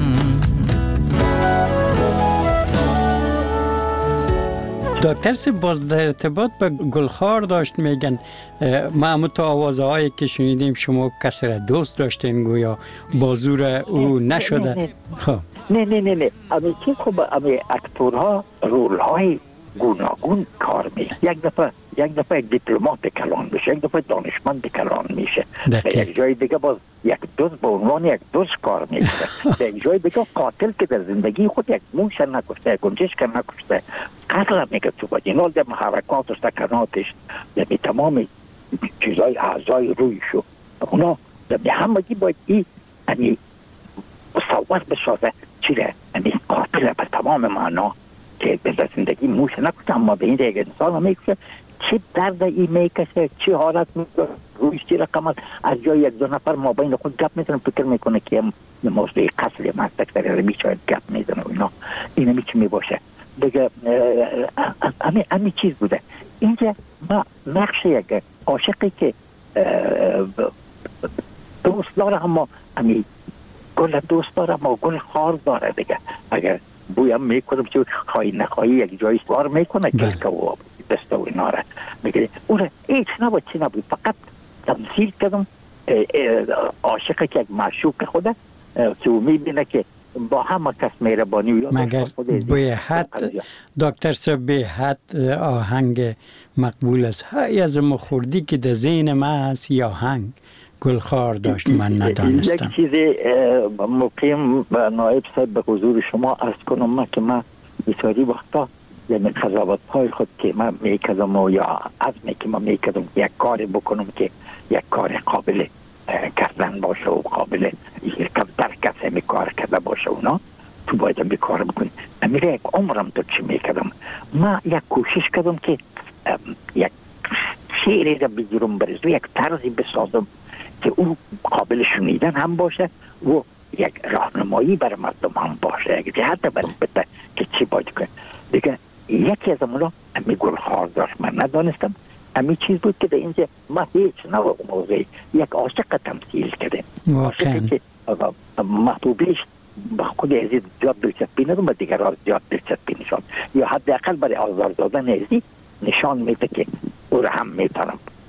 دکتر سی باز در ارتباط به گلخار داشت میگن ما تو آوازهایی که شنیدیم شما کسی را دوست داشتین گویا بازور او نشده. خب نه امی چیز خوب امی اکتورها رولهای گوناگون کار میشه. یک دفعه یک دیپلمات کلان میشه، یک دفعه دانشمند کلان میشه، در یک جای دیگه باز یک دوست به عنوان یک دوست کار میکنه، در یک جای دیگه قاتل که در زندگی خود یک موش نکشته، گنجشک نکشته، قتل میگه تو باید اینال در حرکات و سکناتش در تمام چیزای اعضای رویشو اونا در همگی باید این امی مصور بسازه چیره امی قاتل به تمام معنا که به زندگی موش نکشته اما به این دیگه انسان میکشه چه درد ای میکشه چه حالت میکنه رویش چی رقمت از جای یک دو نفر ما بین خود گپ میزنه فکر میکنه که موضوع قتل مستک داره میشاید گپ میزنه و اینا اینه میچه میباشه دیگه. امی چیز بوده اینجا ما نقش یک عاشقی که دوست داره اما امی گل دوست داره اما گل خار داره دیگه. اگر بویم میکنم که خواهی نخواهی یک جایی سوار میکنه که و دسته و اینا را میگه اون هیچ نبود چی نبود فقط تمثیل کردم عاشق که یک معشوق خوده که او میبینه که با همه کس مهربانی مگر به حد دکتر صاحب به حد آهنگ مقبول است های از مخوردی که در ذهن من هست یا آهنگ گلخار داشت من ندانستم. یک چیزی مقیم نایب صاحب به حضور شما عرض کنم که بسیاری وقتا یعنی قضاوت های خود که من میکردم و یا عزمی که من میکردم یک کار بکنم که یک کار قابل کردن باشه و قابل در کسی می کار کرده باشه اونا تو باید می کار بکنی. میره یک عمرم تو چی میکردم من یک کوشش کردم که یک شعری را بگیرم برزو یک طرزی بسازم که او قابل شنیدن هم باشه و یک راهنمایی بر مردم هم باشه یک جهت بده که چی باید کنه دیگه. یکی از اونا امی گلخار داشت من ندانستم امی چیز بود که در اینجا ما هیچ نوع موضوعی یک عاشق تمثیل کرده عاشقی که محبوبیش با خود عزیز زیاد دلچسپی ندارم و دیگر زیاد دلچسپی نشان یا حداقل برای آزار دادن عزیز نشان میده که او را هم میتونم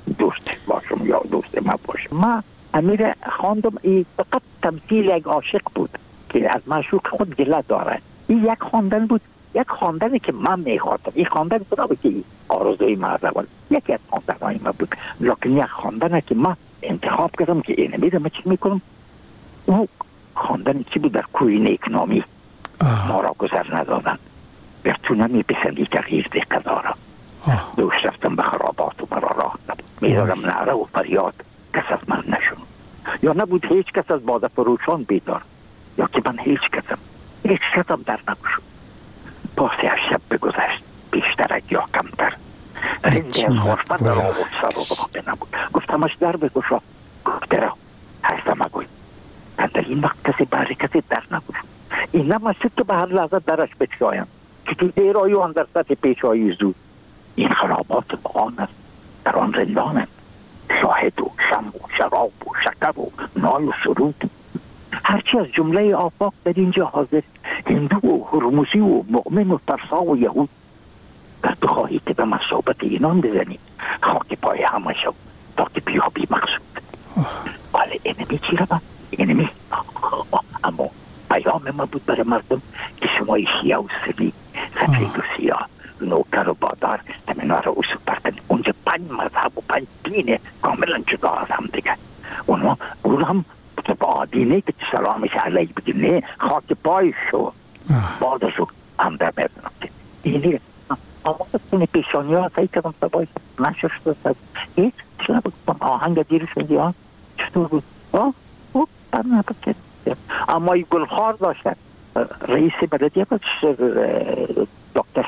دوست باشم یا دوست ما باشم. ما امیر خواندم ای فقط تمثیل یک عاشق بود که از معشوق خود گله داره. این یک خواندن بود، یک خواندنی که من میخواستم. این خواندن بود که آرزوی ما از اول یکی از خواندنهای ما بود، لیکن یک خواندنی که من انتخاب کردم که اینه میدم چی میکنم. او خواندنی چی بود؟ در کوی نیکنامی ما را گذر ندادن، بر تو نمیپسندی تغییر ده قضا را. دوش رفتم به خرابات و مرا راه نبود، میدادم نعره و فریاد، کس از من نشون. یا نبود هیچ کس از باده فروشان بیدار، یا که من هیچ کسم در نگشود. پاسی از شب بگذشت، بیشتر یا کمتر. رنگی از غرفت در آورد سر و باقی نبود. گفتمش در بگشا، گفت درا هستم اگوی. در این وقت کسی بری کسی در نگشود. این نمسید که به هر لحظه درش بچایم که تو دیر آیوان در سطح پیچایی زود. این خرابات بغان است، در آن رندانند، شاهد و شم و شراب و شکر و نای و سرود. هرچی از جمله آفاق در اینجا حاضر، هندو و هرمزی و مؤمن و ترسا و یهود. در تو خواهی که به مصابت اینان بزنی، خاک پای همه شو تا که بیابی مقصود. ولی اینمی چی رو؟ اینمی اما پیام ما بود برای مردم که شما شیعه و سنی، سفید و سیاه، نوکر و بادار همینا رو اصول پرتن. اونجا 5 مذهب و 5 دین کاملا جدا از هم دیگه. اونا هم با دینه که سلامش علیه بگی، نه خاک پای شو بادشو هم در میدونم که اینه. اما کنی پیشانی ها سعی کردم سبایی نششت سد هیچ چرا بکنم آهنگ دیرش میدی ها چطور بود؟ برنه بکرد. اما ای گلخار داشتن رئیس بلدیه بود دکتر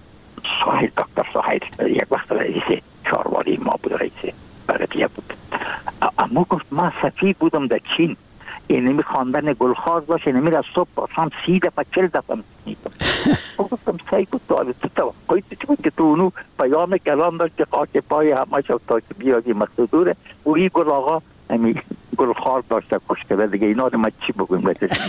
صاحب یک وقت رئیس چارواری ما بود، رئیس بلدیه بود. اما گفت من سفیر بودم در چین، اینمی خواندن گلخار داشت، اینمی از صبح باشم 30 دفعه 40 دفعه میکنیدم. گفتم سعی بود تو توقعی تو چی بود که تو اونو پیام کلام داشت که خاک پای همه شد تا که بیادی مقصودوره و این گل آقا همی گلخار داشته کشکره دیگه. اینا رو ما چی بگویم؟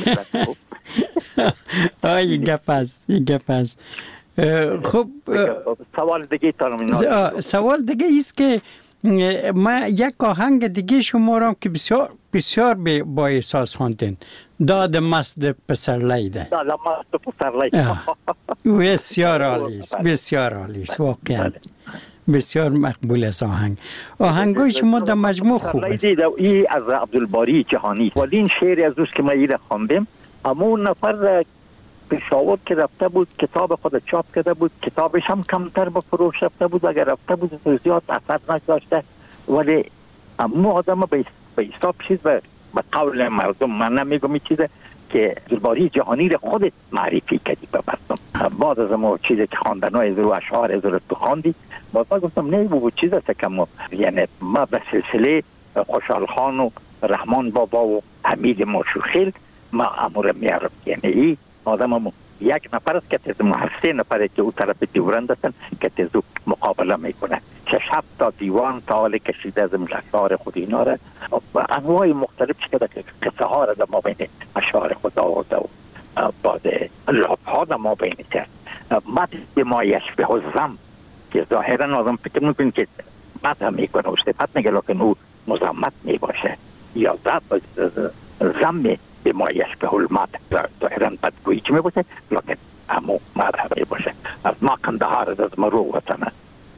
این گپ است. خب سوال دیگه تانم. سوال دیگه ایست که ما یک آهنگ دیگه شما را که بسیار بسیار با احساس خواندین، داد مست پسر لیده. داد مست پسر لیده بسیار عالی است، بسیار عالی است، واقعا بسیار مقبول است. آهنگای شما در مجموع خوبه. این از عبدالباری جهانی ولی این شعر از دوست که ما این خواندیم. اما اون نفر پشاور که رفته بود کتاب خود چاپ کرده بود، کتابش هم کمتر به فروش رفته بود، اگر رفته بود زیاد اثر نگذاشته. ولی اما آدم به حساب چیز به قول مردم، من نمیگم این چیزه که عبدالباری جهانی رو خودت معرفی کردی به مردم. بعد از ما چیزی که خواندنای از رو اشعار از رو خواندی، بعد ما گفتم نه بود چیز است که ما یعنی ما به سلسله خوشحال خان و رحمان بابا و حمید ماشوخیل ما امور میارم. یعنی این آدم یک نفر است که تز محسه نفره که او طرف دیورند هستن که تزو مقابله میکنه. 6-7 تا دیوان تا حال کشیده از اشعار خود اینا را انواع مختلف شده که قصه ها را در ما بین اشعار خود آورده و بعد لابها در ما بین کرد. مد ما یشبه الزم که ظاهرا آدم فکر میکنه که مد هم میکنه و صفت میگه، لیکن او مزمت میباشه یا زم به ما یشبه المد، ظاهرا بدگویی چی میباشه لیکن همو مد هم میباشه. از ما قندهار از مرو وطنه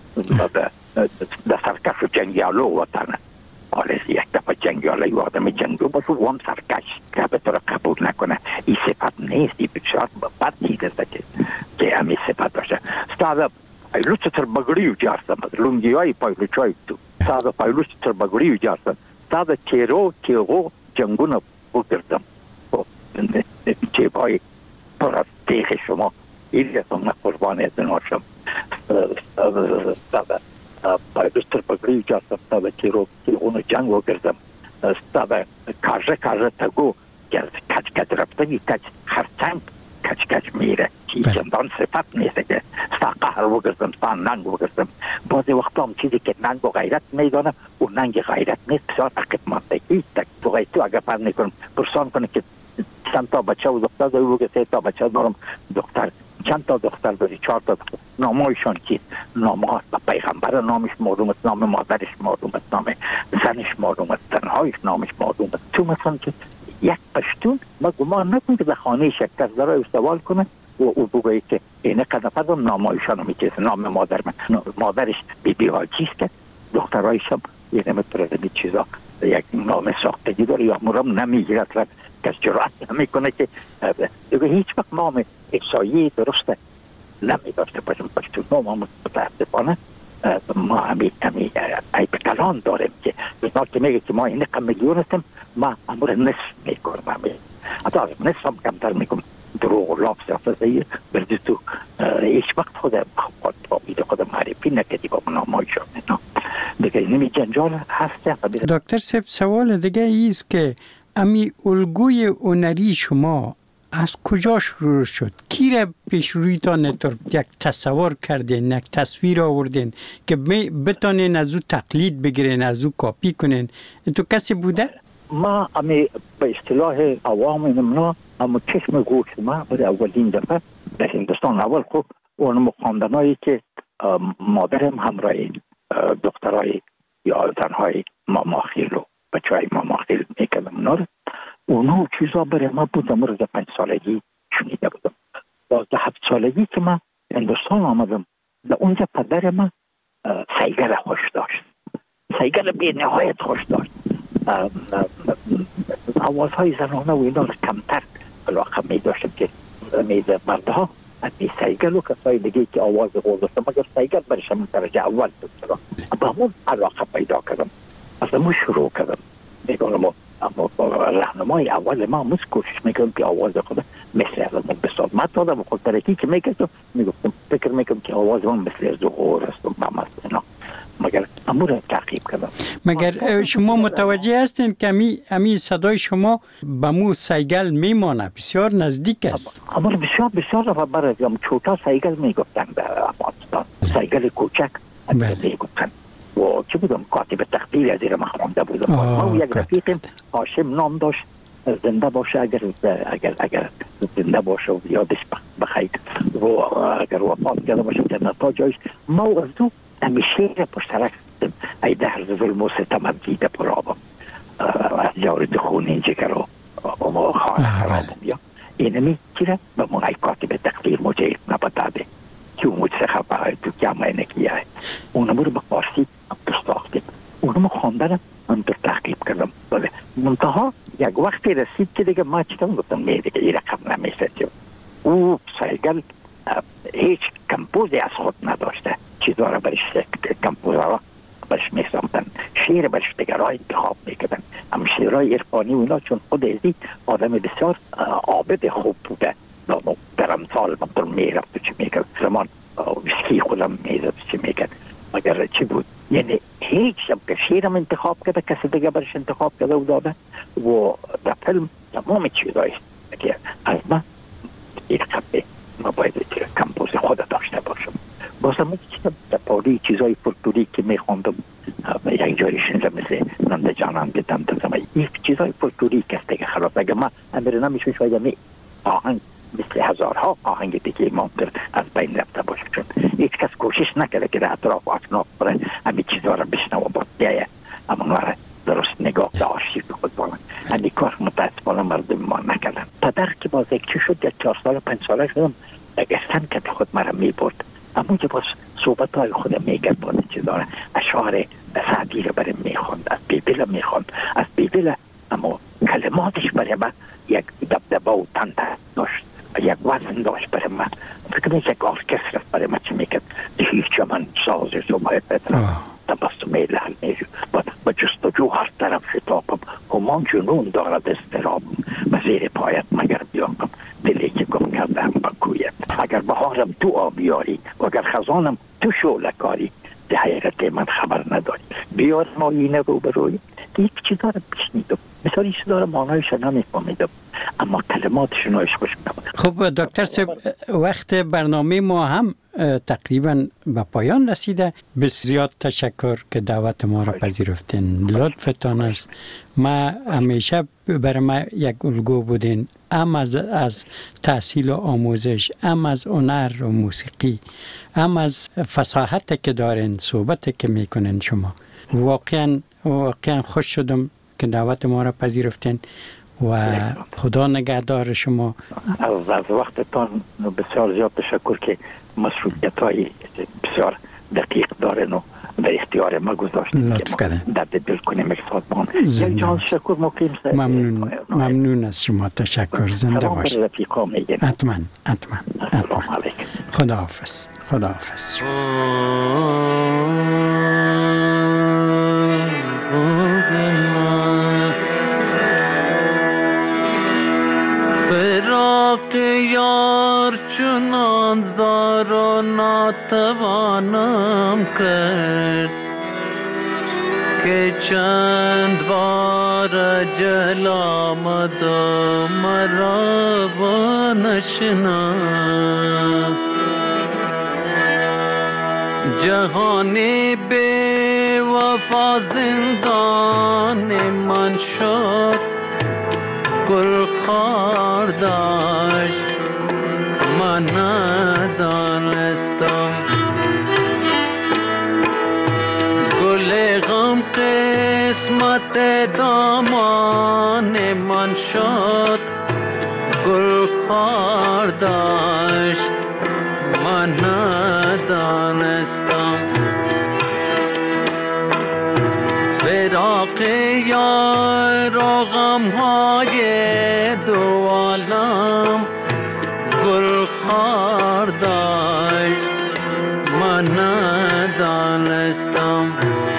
در سرکش و جنگیالو وطنه. حالا یک دفعه جنگیاله و آدم جنگو باشه و هم سرکش که به طور قبول نکنه. این صفت نیست، این بسیار بد نیده که همین صفت باشه. استاد پایلوچ تر بگری و جارسم از لونگی های پایلوچ های تو استاد پایلوچ تر بگری و جارسم استاد تیغو جنگون بگردم چه بای پر از تیخ شما این رسم قربان از ناشم. استاد پایلوچ تر بگری و جارسم استاد تیغون جنگ بگردم استاد کاجه تگو کچ رفتنی کچ خرچنگ کچ میره چی چندان صفت نیست که ستا قهر بگردم ستا ننگ بگردم. بعضی وقتا هم چیزی که ننگ و غیرت میدانم و ننگ غیرت نیست بسیار تقیب هیچ تو غیرتو اگر پر نکنم پرسان کنه که چند تا بچه و دختر داری بگه 3 تا بچه دارم دختر چند تا دختر داری، 4 تا دختر. نامایشان چیست؟ نامها پیغمبر نامش معلوم است، نام مادرش معلوم است، نام زنش معلوم است، زنهایش نامش معلوم است. تو مثلا که یک پشتون ما گمان نکنیم که در خانه یک کس داره سوال کنه و او بگوید که اینه قدفت نامایشان میچیز، نام مادر من، مادرش بی حاجی است که دخترایش هم یه نمیتونه چیزا یک نام ساختگی داره یا مرام نمیگیرد و کس جرأت نمیکنه که دیگه هیچ وقت نام احسایی درسته نمیداشته باشیم. پشتون نام متاسفانه ما همی عیب کلان داریم که بسیار که میگه که ما این میلیون هستیم، ما امور نصف میکنم، حتی نصف هم کمتر میکنم. دروغ و لاف سیافتزهی بردی تو هیچ وقت خودم خودم معرفی نکردی با نامایشان اینا دیگه نمی جنجال هسته. دکتر صاحب سوال دیگه ایست که امی الگوی هنری شما از کجا شروع شد؟ کی را پیش رویتان یک تصور کردین، یک تصویر آوردین که بتانین از او تقلید بگیرین، از او کاپی کنین؟ تو کسی بوده؟ ما امی به اصطلاح عوام نمنا اما چشم گوش ما برای اولین دفعه در هندوستان اول خوب اون خواندنایی که مادرم همراه دخترای یا زنهای ماماخیل و بچه های ماماخیل میکردم اونو چیزا برای ما بود. امروز 5 سالگی شنیده بودم. 12-7 سالگی که من هندوستان آمدم در اونجا پدر من سیگل خوش داشت، سیگل بی نهایت خوش داشت. آوازهای زنانه و اینا کمتر علاقه می داشتم که میده مردها می سیگل و کسای دیگه که آواز غول داشتم، مگر سیگل برش همین درجه اول بود. با همون علاقه پیدا کردم، از همون شروع کردم. میگم اما راهنمای اول ما مس کوشش میکنم که آواز خود مثل از من بساز. من تا با خود ترکی که میگفتم میگفتم فکر میکنم که آواز من مثل زهور است و مثلا، مگر امور تعقیب کردم. مگر شما متوجه هستین که امی صدای شما به مو سیگل میمانه، بسیار نزدیک است. امور بسیار بسیار و برای چوتا سیگل میگفتن در افغانستان، سیگل کوچک میگفتن. و چه بودم کاتب تقدیر از این ما خوانده بودم. ما یک رفیقم هاشم نام داشت، زنده باشه اگر زنده باشه و یادش بخیر و اگر وفات کرده باشه جنتا جایش. ما از دو همیشه پشترک ای در ظلم و ستم دیده پرابم از جارد خون اینجا کرو و خانه خرابم یا اینمی چیره به من ای کاتب تقدیر مجید نبتاده که اون مجھے خبر ہے تو کیا میں نے کیا ہے. اونم رو به فارسی ساختیم، اونم خواندن من تو تحقیق کردم. بله منتها یک وقتی رسید که دیگه ما چیکار گفتم نه دیگه این رقم نمیشه. او سیگل هیچ کمپوزی از خود نداشته، چیزا را برش کمپوزا برش میساختن، شعر برش دیگه را انتخاب میکردن. هم شعرهای عرفانی اونا چون خود ازی آدم بسیار عابد خوب بوده در امثال مطلب میرفت و چی میکرد زمان ویسکی خودم میزد چی میکرد مگر چی بود. یعنی هیچ شب که شیرم انتخاب کرده کسی دیگه برش انتخاب کرده و داده و در فیلم تمام چیزایست که از من این خبه ما باید کمپوز خود داشته باشم. بازم چیزم در پاری چیزای فولکلوری که میخوندم یک جایی شنیدم مثل ننده جانان دیدم دادم یک چیزای فولکلوری که دیگه خلاص اگه من امیر نمیشون شاید آهنگ مثل هزارها آهنگ دیگه ممکن از بین رفته باشه چون هیچ کس کوشش نکرده که در اطراف و اکناف بره همین چیزها را بشنه و باید اما را درست نگاه در آرشیو خود بانن. همین کار متاسفانه مردم ما نکردن. پدر که باز یک چی شد یک 4 ساله 5 ساله شدم دگستن که خود مرا می برد اما که باز صحبت های خودم میگرد باید چیزها را اشعار سعدی را برای میخوند، از بیبیل میخوند، از بیبیل اما کلماتش برای من یک دبدبه و تنده داشت، یک وزن داشت برای من. فکر میشه یک ارکستر برای من چی میکرد هیچ من سازش و باید بدرم تبستم لحل میشو با جستجو هر طرف شتابم همان جنون دارد استرابم و زیر پایت مگر بیاقم دلی که گم کردم بکویت. اگر بهارم تو آبیاری و اگر خزانم تو شولکاری ده حیرت من خبر نداری بیار ما اینه رو بروی. یک چیزا رو بشنیدم مثلا این چیزا رو معنایش نمیفهمیدم اما کلماتشون هایش خوش می‌آمد. خب دکتر صاحب وقت برنامه ما هم تقریبا به پایان رسیده. بسیار تشکر که دعوت ما را پذیرفتین. لطفتان است. ما همیشه برای ما یک الگو بودین، هم از تحصیل و آموزش، هم از هنر و موسیقی، هم از فصاحت که دارین، صحبت که میکنین شما. واقعا خوش شدم که دعوت ما را پذیرفتین و خدا نگهدار شما. از وقتتان بسیار زیاد تشکر که مسئولیت‌های بسیار دقیق دارن و در اختیار ما گذاشتین لطف کردین. درد دل کنیم یک ساعتمان. یک جان شکر مقیم. ممنون از شما. تشکر. زنده باشید. سلام رفیقا میگیم. حتما. سلام علیکم. خداحافظ. فراق یار چنان زار و ناتوانم کرد که چند بار جل آمد و مرا با نشناخت. جهانی بی وفا زندان من شد، گل خار داشت من ندانستم. گل غم قسمت دامان من شد، گل خار داشت من ندانستم. فراق یار و غم‌های دو عالم گل خار داشت من ندانستم.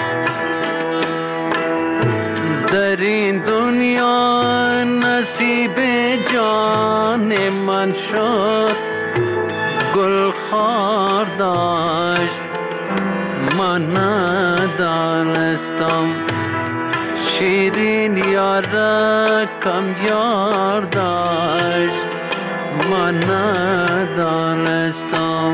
در این دنیا نصیب جان من شد، گل خار داشت من ندانستم. شیرین یارکم یار داشت من ندانستم.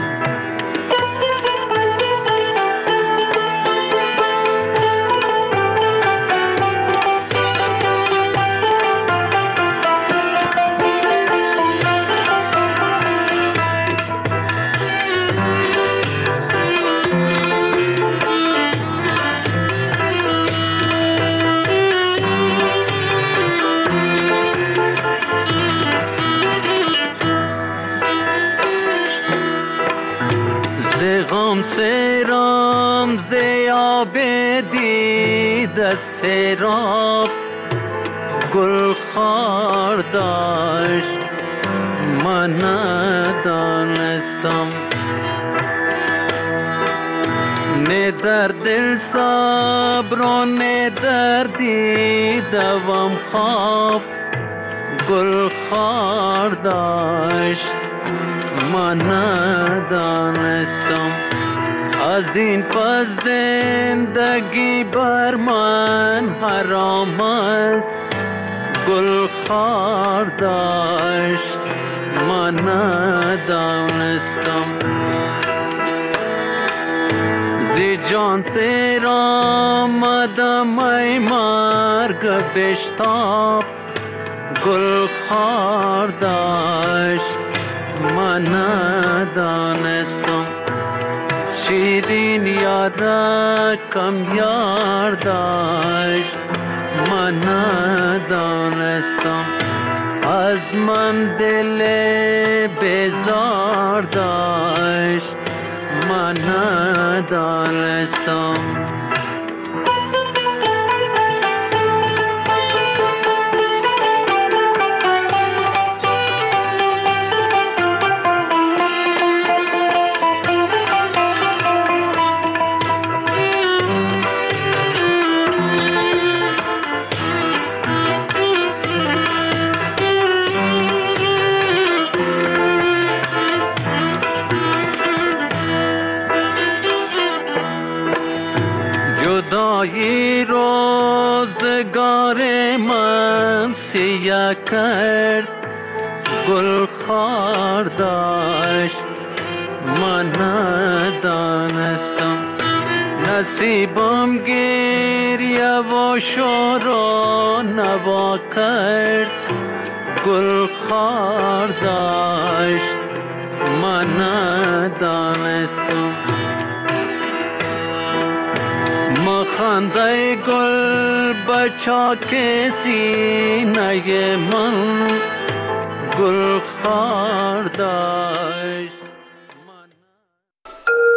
سرام زیاب دید سراب گل خار داشت من ندانستم. نه در دل صبر و نه در دیدم خواب گل خار داشت من ندانستم. از این پس زندگی بر من حرام است، گل خار داشت من ندانستم. زی جان سیر آمدم ای مرگ بشتاب، گل خار داشت من ندانستم. شیرین یارکم یار داشت من ندانستم. از من دل بیزار داشت من ندانستم. جدایی روزگار من سیاه کرد، گل خار داشت من ندانستم. نصیبم گریه و شور نوا کرد، گل خار داشت من ندانستم. مخنده گل بچاک سینه من گل خار داشت.